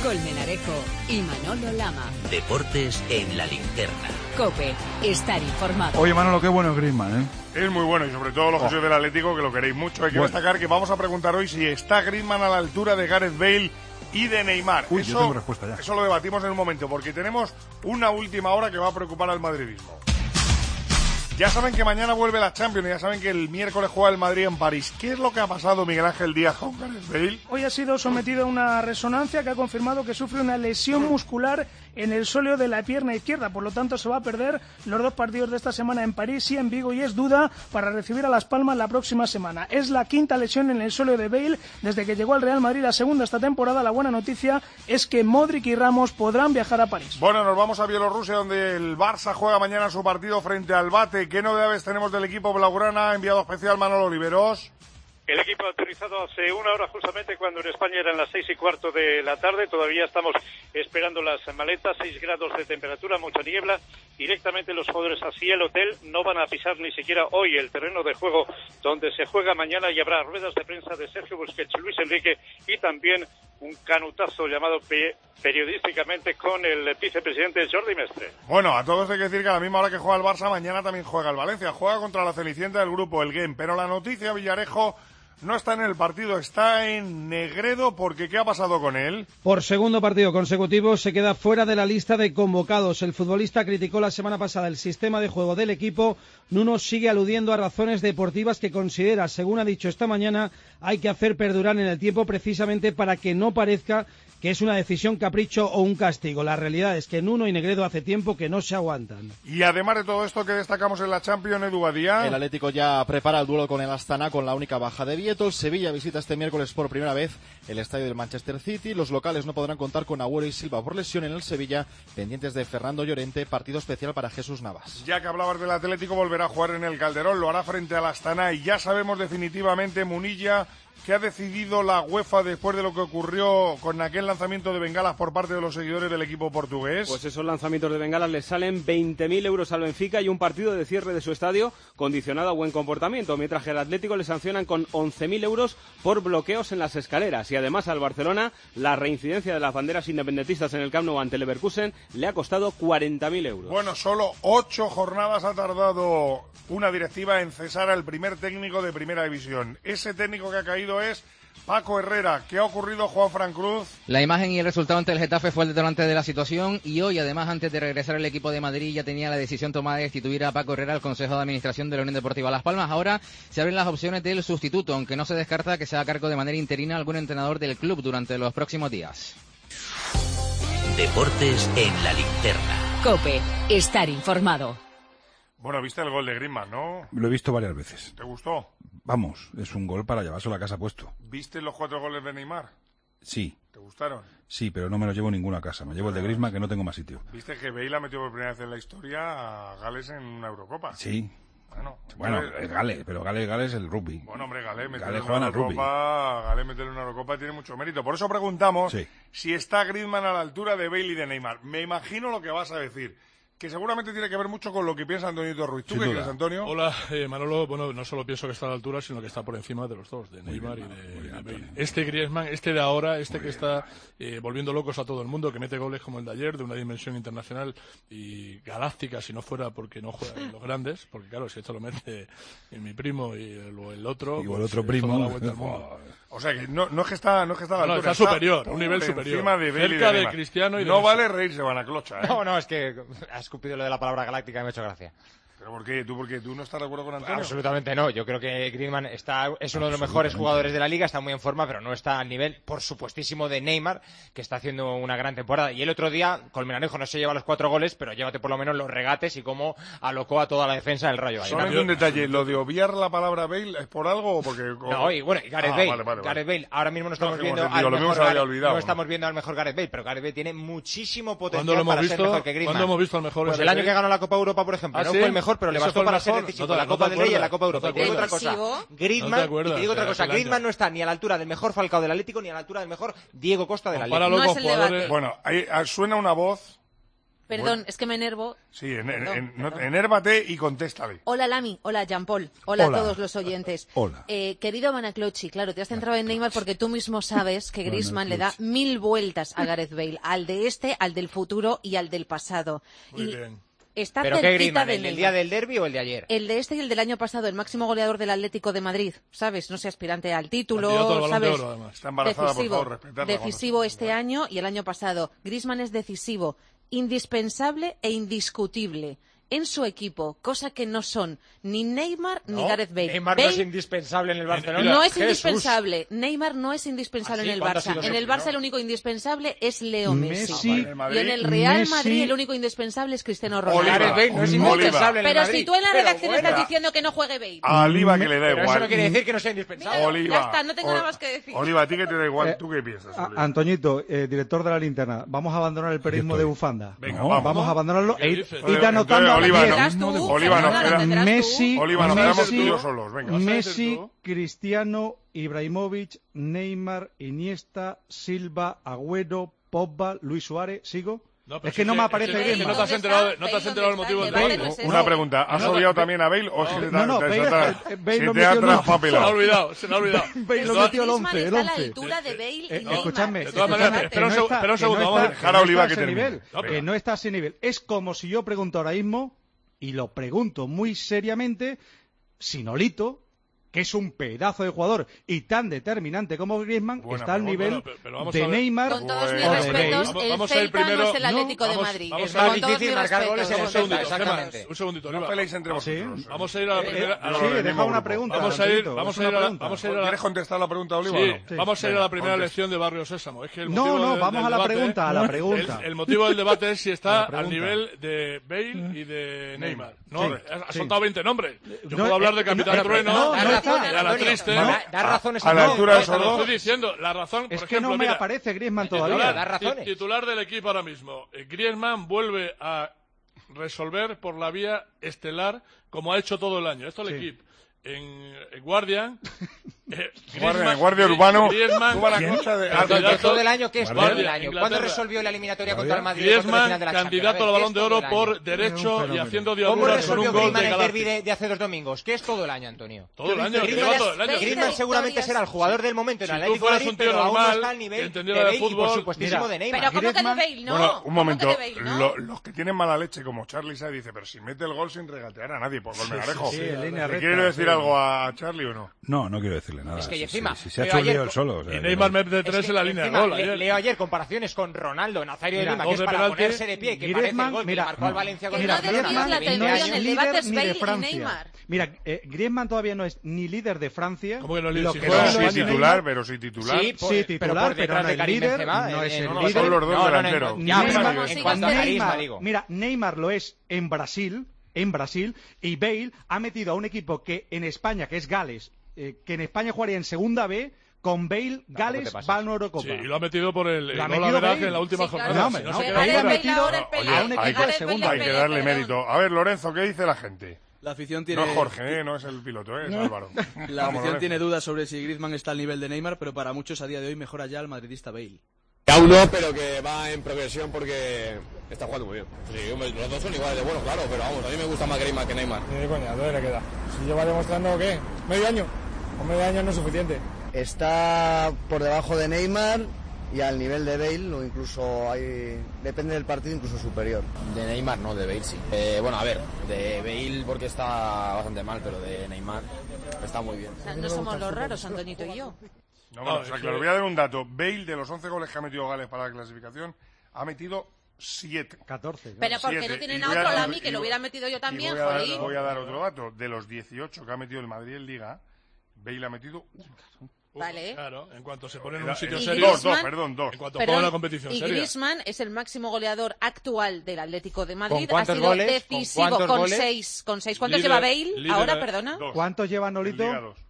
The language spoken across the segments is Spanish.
Colmenarejo y Manolo Lama. Deportes en la linterna. COPE, estar informado. Oye, Manolo, qué bueno es Griezmann, ¿eh? Es muy bueno y sobre todo los que sois del Atlético, que lo queréis mucho. Hay que destacar que vamos a preguntar hoy si está Griezmann a la altura de Gareth Bale y de Neymar. Uy, yo tengo respuesta ya. Eso lo debatimos en un momento, porque tenemos una última hora que va a preocupar al madridismo. Ya saben que mañana vuelve la Champions y ya saben que el miércoles juega el Madrid en París. ¿Qué es lo que ha pasado, Miguel Ángel Díaz, con Gareth Bale? Hoy ha sido sometido a una resonancia que ha confirmado que sufre una lesión muscular en el sóleo de la pierna izquierda. Por lo tanto, se va a perder los 2 partidos de esta semana en París y en Vigo, y es duda para recibir a Las Palmas la próxima semana. Es la 5ª lesión en el sóleo de Bale desde que llegó al Real Madrid, la 2ª esta temporada. La buena noticia es que Modric y Ramos podrán viajar a París. Bueno, nos vamos a Bielorrusia, donde el Barça juega mañana su partido frente al Bate. ¿Qué novedades tenemos del equipo blaugrana? Enviado especial Manolo Oliveros. El equipo ha aterrizado hace una hora justamente cuando en España eran las 6:15 de la tarde. Todavía estamos esperando las maletas, 6 grados de temperatura, mucha niebla. Directamente los jugadores hacia el hotel, no van a pisar ni siquiera hoy el terreno de juego donde se juega mañana, y habrá ruedas de prensa de Sergio Busquets, Luis Enrique y también un canutazo llamado periodísticamente con el vicepresidente Jordi Mestre. Bueno, a todos hay que decir que a la misma hora que juega el Barça, mañana también juega el Valencia. Juega contra la Cenicienta del grupo, el Genk. Pero la noticia, Villarejo, no está en el partido, está en Negredo, porque ¿qué ha pasado con él? Por segundo partido consecutivo se queda fuera de la lista de convocados. El futbolista criticó la semana pasada el sistema de juego del equipo. Nuno sigue aludiendo a razones deportivas que considera, según ha dicho esta mañana, hay que hacer perdurar en el tiempo precisamente para que no parezca que es una decisión capricho o un castigo. La realidad es que Nuno y Negredo hace tiempo que no se aguantan. Y además de todo esto, que destacamos en la Champions, Edu Badía. El Atlético ya prepara el duelo con el Astana con la única baja de Vieto. El Sevilla visita este miércoles por primera vez el estadio del Manchester City. Los locales no podrán contar con Agüero y Silva por lesión en el Sevilla, pendientes de Fernando Llorente, partido especial para Jesús Navas. Ya que hablabas del Atlético, volverá a jugar en el Calderón, lo hará frente al Astana, y ya sabemos definitivamente, Munilla, que ha decidido la UEFA después de lo que ocurrió con aquel lanzamiento de bengalas por parte de los seguidores del equipo portugués. Pues esos lanzamientos de bengalas le salen 20.000 euros al Benfica y un partido de cierre de su estadio condicionado a buen comportamiento, mientras que al Atlético le sancionan con 11.000 euros por bloqueos en las escaleras. Y además al Barcelona la reincidencia de las banderas independentistas en el Camp Nou ante Leverkusen le ha costado 40.000 euros. Bueno, solo 8 jornadas ha tardado una directiva en cesar al primer técnico de Primera División. Ese técnico que ha caído es Paco Herrera. ¿Qué ha ocurrido, Juanfran Cruz? La imagen y el resultado ante el Getafe fue el detonante de la situación, y hoy, además, antes de regresar al equipo de Madrid, ya tenía la decisión tomada de destituir a Paco Herrera al Consejo de Administración de la Unión Deportiva Las Palmas. Ahora se abren las opciones del sustituto, aunque no se descarta que se haga cargo de manera interina algún entrenador del club durante los próximos días. Deportes en la linterna. COPE, estar informado. Bueno, viste el gol de Griezmann, ¿no? Lo he visto varias veces. ¿Te gustó? Vamos, es un gol para llevárselo a casa puesto. ¿Viste los 4 goles de Neymar? Sí. ¿Te gustaron? Sí, pero no me los llevo ninguno a casa. Me llevo el de Griezmann, que no tengo más sitio. ¿Viste que Bale ha metido por primera vez en la historia a Gales en una Eurocopa? Sí. Bueno, es Gales, pero Gales es el rugby. Bueno, hombre, Gales juega en el rugby. Gales meterle una Eurocopa tiene mucho mérito. Por eso preguntamos si está Griezmann a la altura de Bale y de Neymar. Me imagino lo que vas a decir, que seguramente tiene que ver mucho con lo que piensa Antonio Ruiz. ¿Tú qué crees, Antonio? Hola, Manolo. Bueno, no solo pienso que está a la altura, sino que está por encima de los dos, de Neymar y de Bale. Este Griezmann, este de ahora, que está volviendo locos a todo el mundo, que mete goles como el de ayer, de una dimensión internacional y galáctica, si no fuera porque no juega en los grandes, porque claro, si esto lo mete en mi primo y el otro... Y el otro primo... O sea que no es que está a la altura. No, está superior, un nivel superior. Encima de Bale cerca y de Cristiano y de No Messi. vale reírse, van a clocha, ¿eh? No, es que ha escupido lo de la palabra galáctica y me ha hecho gracia. ¿Pero por qué? ¿Tú no estás de acuerdo con Antonio? Absolutamente no. Yo creo que Griezmann es uno de los mejores jugadores de la liga, está muy en forma, pero no está al nivel, por supuestísimo, de Neymar, que está haciendo una gran temporada. Y el otro día, Colmenarejo no se lleva los 4 goles, pero llévate por lo menos los regates y cómo alocó a toda la defensa del Rayo. Solamente un detalle, ¿lo de obviar la palabra Bale es por algo o porque...? No, y bueno, y Gareth Bale. Gareth Bale, ahora mismo no estamos viendo al mejor Gareth Bale, pero Gareth Bale tiene muchísimo potencial para ser mejor que Griezmann. ¿Cuándo hemos visto al mejor? Pues el año que ganó la Copa Europa, por ejemplo, no fue el mejor, pero le bastó para ser decisivo. La Copa del Rey y la Copa Europa. Y te digo otra cosa, Griezmann no está ni a la altura del mejor Falcao del Atlético ni a la altura del mejor Diego Costa de la Liga. Bueno, ahí suena una voz Perdón, es que me enervo. Sí, enérvate y contéstale. Hola Lami, hola Jean-Paul, hola a Hola. todos los oyentes. Hola. Querido Manaclochi, claro, te has centrado en Neymar porque tú mismo sabes que Griezmann le da 1000 vueltas a Gareth Bale, al de este, al del futuro y al del pasado. Muy bien. Está ¿Pero qué cerquita Griezmann? de ¿El del Neymar. día del derbi o el de ayer? El de este y el del año pasado, el máximo goleador del Atlético de Madrid, ¿sabes? No sé, aspirante al título, Candidato al Balón de ¿sabes? Oro, además. Está embarazada, Decisivo, por favor, respetadla. decisivo este año y el año pasado. Griezmann es decisivo, indispensable e indiscutible en su equipo, cosa que no son ni Neymar ni Gareth Bale. Neymar no es indispensable en el Barcelona. No es Jesús. indispensable. Neymar no es indispensable ¿Ah, sí? en el ¿Cuándo ha Barça. sido En el siempre, Barça no? el único indispensable es Leo Messi. Messi, Y en el Real Messi, Madrid el único indispensable es Cristiano Ronaldo. Oliva, Gareth Bale no es Oliva. indispensable en el Pero Madrid. si tú en la Pero redacción bueno. estás diciendo que no juegue Bale. A Oliva que le da Pero igual. eso no quiere decir que no sea indispensable. Míralo, Oliva. ya está, no tengo nada más que decir. Oliva, a ti que te da igual, ¿tú qué piensas? Oliva? Antoñito, director de la linterna, vamos a abandonar el periodismo Aquí de estoy. bufanda. Venga, No, Vamos a abandonarlo ¿Qué e dices? ir anotando a la Oliva, piedra. Tendrás tú, Oliva, no, Fernando, espera. tendrás tú. Messi, Oliva, nos quedamos Messi, tú y yo solos, venga. Vas a decir Messi, tú. Cristiano, Ibrahimovic, Neymar, Iniesta, Silva, Agüero, Pogba, Luis Suárez. ¿Sigo? No, pero Es que no me aparece es que Griezmann. no te has enterado el motivo del Bale debate. no es eso. Una pregunta, ¿has No, odiado Bale- también a Bale o es que se te No, se Bale te lo ha metió, no. Se me ha traspapelado? olvidado, se me ha olvidado. Bale lo Esto- metió el Griezmann 11, el está a la 11. altura de Bale y Neymar. Escúchame, de todas maneras, escúchame, espera un que segundo, espera un segundo, no vamos a está- dejar a Oliva no está que a ese termine. nivel, No, pero- que no está a ese nivel. Es como si yo pregunto ahora mismo, y lo pregunto muy seriamente, si Nolito, que es un pedazo de jugador y tan determinante como Griezmann, Buena está al pregunta. nivel Pero vamos de a ver. Neymar Con todos mis Bueno, respetos, vamos- el vamos a ir Celta no primero- es el Atlético de vamos- Madrid. vamos Es a más Con todos difícil mis marcar respetos. goles en el Un segundito, Celta, Gemma, exactamente. un segundito, No Oliva. peleéis entre Sí. vosotros. Vamos a ir a la primera. Yo lo Sí, del deja mismo una grupo. pregunta. Vamos a ir, Antoñito, vamos es a ir una a la, pregunta. vamos a ir a ¿Quieres la, contestar la pregunta, Oliva? sí, o no? vamos a ir a la primera Contesta. lección de Barrio Sésamo. Es que el No, motivo no, del- vamos del a la debate- pregunta, a la pregunta. El motivo del debate es si A está la al pregunta. nivel de Bale y de Neymar. No, Sí, has sí. soltado 20 nombres. Yo No, puedo hablar de Capitán no, Trueno, no, Da no razón, está. de a la Antonio. triste. Da razones a la no, altura no, de esos Te lo dos. estoy diciendo, la razón, Es por que ejemplo, no me mira, aparece Griezmann titular, todavía. da razones. titular del equipo ahora mismo. Griezmann vuelve a resolver por la vía estelar como ha hecho todo el año. Esto el Sí. equipo en Guardian. Guardia urbano. Griezmann, Tú vas a la cosa de- candidato- Todo el año, ¿qué es todo Guardia, el año? ¿Cuándo Inglaterra. resolvió la eliminatoria contra el Madrid en cuartos de Griezmann, final de la Champions? candidato A al ver, Balón ¿qué de es todo Oro el por año? derecho y fenómeno. haciendo ¿Cómo diaduras con resolvió un gol Griezmann de el derbi Galáctico. de hace 2 domingos? ¿Qué es todo el año, Antonio? Todo el año, Griezmann, lleva todo el año. Griezmann seguramente será el jugador del momento en el Si tú Atlético de fueras Madrid, un tío pero aún no normal, está al que nivel de entendiera de Bale y por fútbol, supuestísimo mira, de Neymar. Pero ¿cómo que de Griezmann- Bale? No. Bueno, un ¿cómo momento. que de Bale? No. Los que tienen mala leche, como Charlie Say, dice, pero si mete el gol sin regatear a nadie por Colmenarejo. sí, en línea ¿Le recta, quiere decir sí. algo a Charlie o no? No, no quiero decirle nada. Es que Si- encima, si se ha pero hecho un ayer lío él con- solo. o sea, Y que Neymar no- mete Es 3 que en la línea de encima, gol ayer. leo ayer comparaciones con Ronaldo, Nazario Mira, Lima, dos que es de para penalti. ponerse de pie, que parece el gol que mira, le marcó al Valencia Que con Mira, no desvíes Griezmann la no atención, es el líder debate es ni Bale de y Francia. Neymar. Mira, Griezmann todavía no es ni líder de Francia. ¿Cómo que no es líder? Lo Si que juega sí en lo Sí, es España. titular, Neymar. pero sí titular. Sí, Sí, pero titular, por detrás pero no de es Karim líder, Benzema. no es el No, líder. son los dos No, no, no, delanteros. ya, pero Neymar, en cuanto a carisma, Neymar, digo. mira, Neymar lo es en Brasil, y Bale ha metido a un equipo que en España, que es Gales, que en España jugaría en Segunda B, con Bale, Gales pases. va a una Eurocopa. Sí, y lo ha metido por el Lo ha gol metido averaje Bale. en la última Sí, claro. jornada. No, Si no, se que queda Bale fuera. ha metido ahora el a pelea. un Hay, equipo de Gareth Segunda. Bale hay es que darle pelea. mérito. A ver, Lorenzo, ¿qué dice la gente? La afición No tiene, es Jorge, no es el piloto, es Álvaro. la Vamos, afición Lorenzo. tiene dudas sobre si Griezmann está al nivel de Neymar, pero para muchos a día de hoy mejora ya al madridista Bale. Aún no, pero que va en progresión porque está jugando muy bien. Sí, hombre, los dos son iguales de buenos, claro, pero vamos, a mí me gusta más Griezmann que Neymar. Ni de coña, ¿dónde le queda? Si lleva demostrando, ¿qué? ¿Medio año? Con medio año no es suficiente. Está por debajo de Neymar y al nivel de Bale, o incluso hay, depende del partido, incluso superior. De Neymar no, de Bale sí. Bueno, a ver, de Bale porque está bastante mal, pero de Neymar está muy bien. O sea, no somos los raros, Antonito y yo. No, bueno, o sea, claro, voy a dar un dato. Bale, de los 11 goles que ha metido Gales para la clasificación, ha metido 7. 14. Pero ¿por qué no 7. tienen Y a voy otro a- Lami y que lo voy- hubiera metido yo también? Y Jolín. voy a dar otro dato. De los 18 que ha metido el Madrid en Liga, Bale ha metido 1. Vale. Claro, en cuanto se pone en Era- un sitio Y serio. Dos, Griezmann- perdón, dos. En cuanto Pero- juega una competición y seria. Griezmann es el máximo goleador actual del Atlético de Madrid. ¿Con cuántos ha sido goles? ¿Con decisivo cuántos con goles? 6. ¿Cuántos Líder- lleva Bale? líder Ahora, de- perdona. Dos. ¿Cuántos lleva En Nolito? Liga, dos.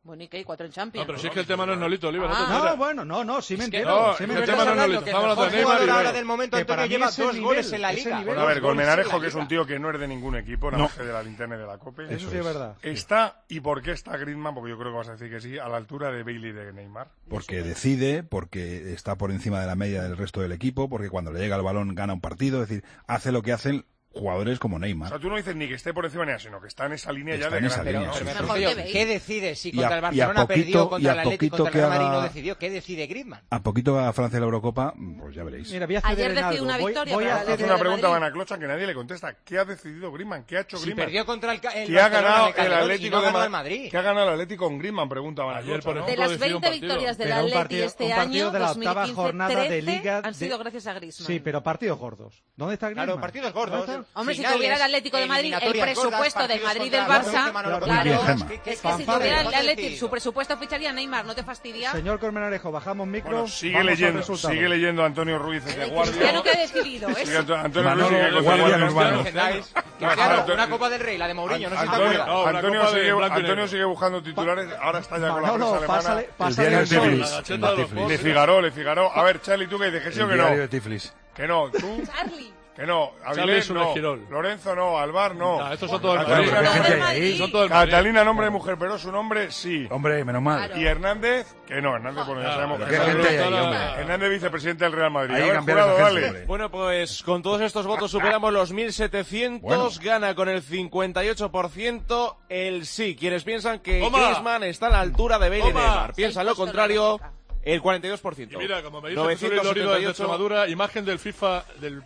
Bueno, ¿y qué? 4 en Champions. No, pero si es que el tema no es Nolito, Oliver. Sí me Es que entero. no, el tema no es Nolito. Estamos hablando de Neymar y ahora del momento, Antonio, lleva 2 goles en la Liga. Bueno, a ver, Colmenarejo, que es un tío que no es de ningún equipo, nada más que de la Linterna y de la Cope. Eso sí es verdad. ¿Está, y por qué está Griezmann? Porque yo creo que vas a decir que sí, a la altura de Bale y de Neymar. Porque decide, porque está por encima de la media del resto del equipo, porque cuando le llega el balón gana un partido, es decir, hace lo que hacen jugadores como Neymar. O sea, tú no dices ni que esté por encima ni nada, sino que está en esa línea Está ya en de esa grande, línea, ¿no? sí, Pero sí. mejor que ¿qué decide? Si Y contra a- el Barcelona y a poquito- perdió, contra el y a Atlético, poquito contra el Real que Madrid no haga- decidió, ¿qué decide Griezmann? A poquito a Francia la Eurocopa, pues ya veréis. Mira, voy a ceder Ayer en decidió algo. una victoria Voy a para el Hace ceder- una pregunta a Vanaclocha que nadie le contesta. ¿Qué ha decidido Griezmann? ¿Qué ha hecho Si Griezmann? perdió contra el ¿Qué Barcelona ha ganado en el Calderón y Atlético no de ganó el Madrid? Madrid? ¿Qué ha ganado el Atlético con Griezmann? Pregunta Vanaclocha. ¿no? De las 20 victorias del Pero un Atleti partido- este un partido año, de la octava 2015, jornada de 13 Liga han sido de- gracias a Griezmann. Sí, pero partidos gordos. ¿Dónde está Griezmann? Claro, partidos gordos. Hombre, si Finales, tuviera el Atlético de Madrid el eliminatorias gordas, presupuesto del partidos Madrid del contra Barça, Barça, claro, Muy bien, Gemma. es que si Fanfare. tuviera el ¿Qué ha Atlético decidido? su presupuesto ficharía a Neymar, ¿no te fastidia? Señor Colmenarejo, bajamos micro. Bueno, sigue vamos al leyendo, resultado. sigue leyendo Antonio Ruiz de guardia. Cristiano que ha decidido Sigue eso. Antonio Manolo, Ruiz sigue con guardia guardia. urbano. Cristiano, una Copa del Rey, la de Mourinho, no sé si te Antonio, acuerdas. No, una Antonio copa de sigue, blanco y negro. Antonio sigue buscando titulares, ahora está ya con la Manolo, prensa alemana. pásale El diario el de sol. Tiflis. La gacheta de los Tiflis. Le Figaro. A ver, Charlie, ¿tú qué dices? ¿Que sí o El que no? diario de Tiflis. Que no, tú, Charlie. que no. Charlie Avilés es un no. Esquirol. Lorenzo no. Alvar no. No, estos son todos del Catalina, Madrid. ¿Qué gente hay Madrid. ahí? Son todos del Madrid. Catalina, nombre de mujer, pero su nombre sí. Hombre, menos mal. Claro. Y Hernández, que no. Hernández, bueno, ya sabemos pero que qué no. gente hay ahí, hombre. Hernández, vicepresidente del Real Madrid. Ahí A ver, cambiaron jurado, la gente, dale. hombre. Bueno, pues con todos estos votos superamos los 1.700, Bueno. gana con el 58% el sí. Quienes piensan que ¡Toma! Griezmann está a la altura de Bale y ¡Toma! Neymar, piensan lo contrario, el 42%. Y mira, como me dice José Luis Lorido desde Extremadura, imagen del FIFA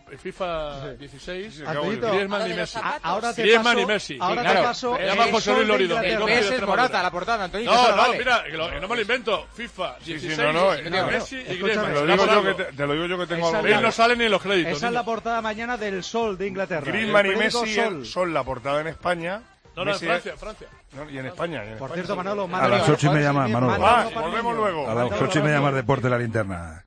16, Antonito, Griezmann y Messi. Ahora te Griezmann paso, y Messi. ahora Claro. te paso Me llama el José sol Luis de Lorido. Inglaterra. del El Golfo de PS es Extremadura. Morata, la portada, Antonio. No, eso no, vale. mira, que no me lo invento. FIFA 16, no, Messi y escúchame, Griezmann. Te lo Está digo por yo algo. te lo digo yo que tengo Esa algo. Bale no sale ni en los créditos. Esa es la niño. portada mañana del Sol de Inglaterra. Griezmann El y periódico Messi Sol. son la portada en España. No, en Messi Francia. No, y en España. Por cierto, Manolo, A las 8:30 más, Manolo. Volvemos luego. A las 8:30 más Deporte La Linterna.